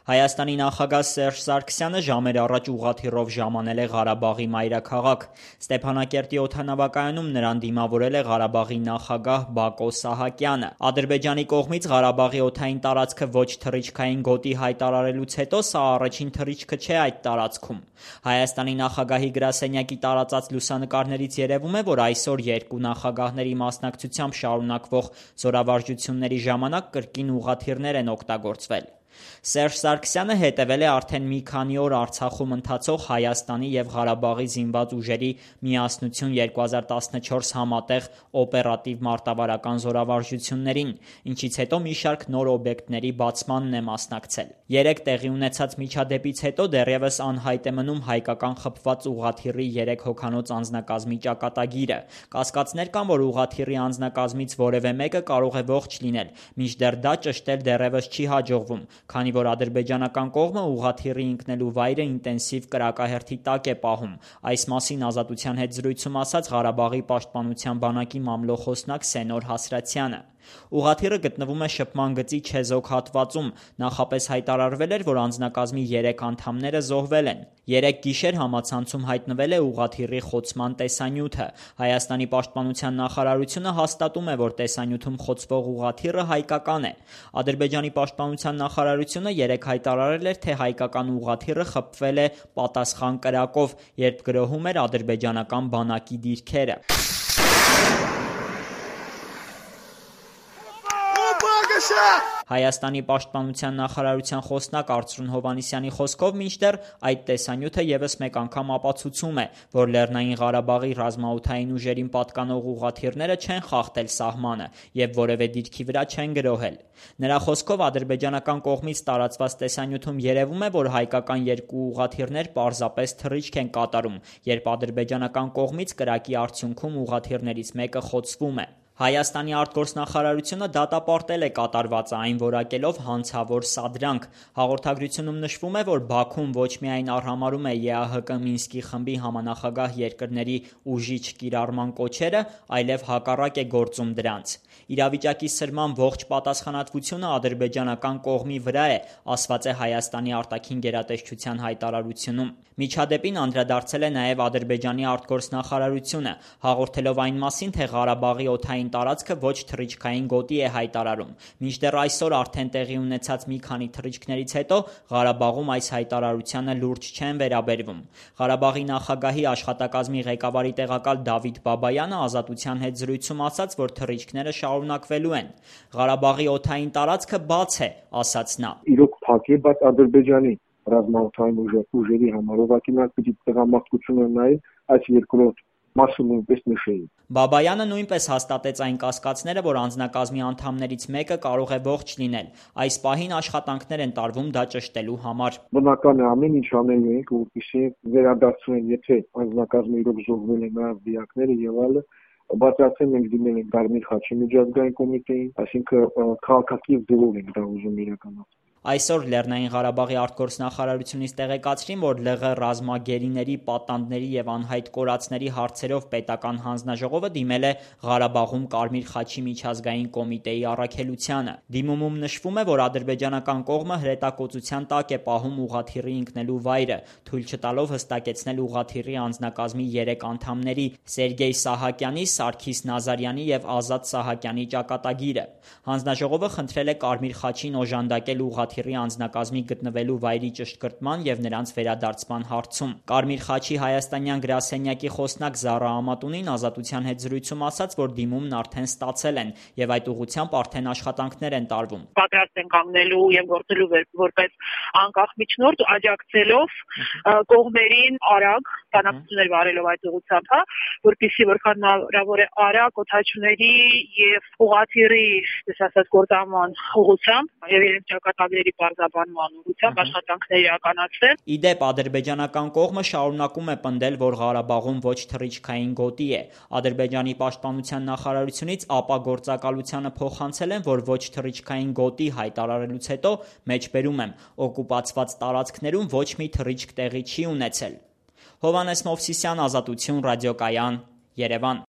Հայաստանի նախագահ Սերժ Սարգսյանը ժամեր առաջ ուղղաթիռով ժամանել է Ղարաբաղի մայրաքաղաք։ Ստեփանակերտի օդանավակայանում նրան դիմավորել է Ղարաբաղի նախագահ Բակո Սահակյանը։ Ադրբեջանի կողմից Ղարաբաղի օդային տարածքը ոչ թռիչքային գոտի հայտարարելուց հետո սա առաջին թռիչքը չէ այդ տարածքում։ Հայաստանի նախագահի գրասենյակի տարածած լուսանկարներից երևում է, որ այսօր երկու նախագահների մասնակցությամբ շարունակվող զորավարժությունների ժամանակ կրկին ուղղաթիռներ են օգտագործվել։ Սերժ Սարգսյանը հետևել է արդեն մի քանի օր Արցախում ընթացող Հայաստանի և Ղարաբաղի զինված ուժերի «Միասնություն 2014» համատեղ օպերատիվ մարտավարական զորավարժություններին, ինչից հետո մի շարք նոր օբյեկտների բացմանն է մասնակցել։ Երեկ տեղի ունեցած միջադեպից հետո դեռևս անհայտ է մնում հայկական խփված ուղղաթիռի 3 հոգանոց անձնակազմի ճակատագիրը։ Կասկածներ կան, որ ուղղաթիռի անձնակազմից որևէ մեկը կարող է ողջ լինել, մինչդեռ դա ճշտել դեռևս չի հաջողվում, քանի որ ադրբեջանական կողմը ուղղաթիռի ընկնելու վայրը ինտենսիվ կրակահերթի տակ է պահում։ Այս մասին Ազատության հետ զրույցում ասաց Ղարաբաղի պաշտպանության բանակի մամլոխոսնակ Սենոր Հասրացյանը։ Ուղղաթիռը գտնվում է շփման գծի չեզոք հատվածում։ Նախապես հայտարարվել էր, որ անձնակազմի 3 անդամները զոհվել են։ Երեկ գիշեր համացանցում հայտնվել է ուղղաթիռի խոցման տեսանյութը։ Հայաստանի պաշտպանության նախարարությունը հաստատում է, որ տեսանյութում խոցվող ուղղաթիռը հայկական է։ Ադրբեջանի պաշտպանության նախարարությունը երեկ հայտարարել էր, թե հայկական ուղղաթիռը խփվել է պատասխան կրակով, երբ գրոհում էր ադրբեջանական բանակի դիրքերը։ Հայաստանի պաշտպանության նախարարության խոսնակ Արծրուն Հովհաննիսյանի խոսքով մինչդեռ այդ տեսանյութը ևս մեկ անգամ ապացուցում է, որ Լեռնային Ղարաբաղի ռազմաօդային ուժերին պատկանող ուղղաթիռները չեն խախտել սահմանը և որևէ դիրքի վրա չեն գրոհել։ Նրա խոսքով ադրբեջանական կողմից տարածված տեսանյութում երևում է, որ հայկական 2 ուղղաթիռներ պարզապես թռիչք են կատարում, երբ ադրբեջանական կողմից կրակի արդյունքում ուղղաթիռներից մեկը խոցվում է։ Հայաստանի արտգործնախարարությունը դատապարտել է կատարվածը, այն որակելով հանցավոր սադրանք։ Հաղորդագրությունում նշվում է, որ Բաքուն ոչ միայն արհամարհում է ԵԱՀԿ Մինսկի խմբի համանախագահ երկրների ուժիչ կիրառման կոչերը, այլև հակառակ է գործում դրանց։ Իրավիճակի սրման ողջ պատասխանատվությունը ադրբեջանական կողմի վրա է, ասված է Հայաստանի արտաքին գերատեսչության հայտարարությունում։ Միջադեպին անդրադարձել է նաև Ադրբեջանի արտգործնախարարությունը, հաղորդելով այն մասին, թե Ղարաբաղի օդային տարածքը ոչ թռիչքային գոտի է հայտարարում։ Մինչդեռ այսօր արդեն տեղի ունեցած մի քանի թռիչքներից հետո Ղարաբաղում այս հայտարարությանը լուրջ չեն վերաբերվում։ Ղարաբաղի նախագահի աշխատակազմի ղեկավարի տեղակալ Դավիթ Բաբայանը Ազատության հետ զրույցում ասաց, որ թռիչքները շարունակվելու են։ Ղարաբաղի օդային տարածքը բաց է, ասաց նա։ Իրոք փակ է, բայց Ադրբեջանի ռազմաօդային ուժերի համար ուղղակի նա պիտի տեղամարտությունը նայել այս երկրորդ մասը նույնպես նշեին։ Բաբայանը նույնպես հաստատեց այն կասկածները, որ անձնակազմի անդամներից մեկը կարող է ողջ լինել։ Այս պահին աշխատանքներ են տարվում դա ճշտելու համար։ Բնական է ամեն ինչ անելու ենք, որպեսզի վերադարձնեն, եթե անձնակազմը իրոք զոհվել են նաև դիակները եւ այլը, բացարձակ մենք դիմել ենք Կարմիր խաչի միջազգային կոմիտեին, այսինքն քաղաքակիրթ ձևով ենք դա ուզում իրականացնել։ Այսօր Լեռնային Ղարաբաղի արտգործնախարարությունից տեղեկացրին, որ ԼՂ ռազմագերիների, պատանդների եւ անհայտ կորածների հարցերով պետական հանձնաժողովը դիմել է Ղարաբաղում Կարմիր խաչի միջազգային կոմիտեի առաքելությանը։ Դիմումում նշվում է, որ ադրբեջանական կողմը հրետակոծության տակ է պահում ուղղաթիռի ընկնելու վայրը, թույլ չտալով հստակեցնել ուղղաթիռի անձնակազմի 3 անդամների՝ Սերգեյ Սահակյանի, Սարգիս Նազարյանի եւ Ազատ Սահակյանի ճակատագիրը։ Հանձնաժողովը խնդրել է Կարմիր խաչին օժանդակել ուղղաթիռի անձնակազմի գտնվելու վայրի ճշտկրտման եւ նրանց վերադարձման հարցում։ Կարմիր խաչի հայաստանյան գրասենյակի խոսնակ Զառա Ամատունին Ազատության հետ զրույցում ասաց, որ դիմումն արդեն ստացել են եւ այդ ուղղությամբ արդեն աշխատանքներ են տարվում։ Պատրաստ են կանգնելու եւ գործելու որպես անկախ միջնորդ, աջակցելով կողմերին արագ բանակցություններ վարելով այդ ուղղությամբ, որպեսզի որքան հնարավոր է արագ օդաչուների եւ ուղղաթիռի, ասած, գործարման ուղղությամբ եւ իրենց ճակատագրերի բարձրաբանման ուղղությամբ աշխատանքներ իրականացնել։ Իդեպ ադրբեջանական կողմը շարունակում է պնդել, որ Ղարաբաղում ոչ թռիչքային գոտի է։ Ադրբեջանի պաշտպանության նախարարությունից ապագործակալությանը փոխանցել են, որ ոչ թռիչքային գոտի հայտարարելուց հետո մեջբերում եմ օկուպացված տարածքներում ոչ մի թռիչք տեղի չի ունեցել։ Հովհաննես Մովսիսյան, Ազատություն, ռադիոկայան, Երևան։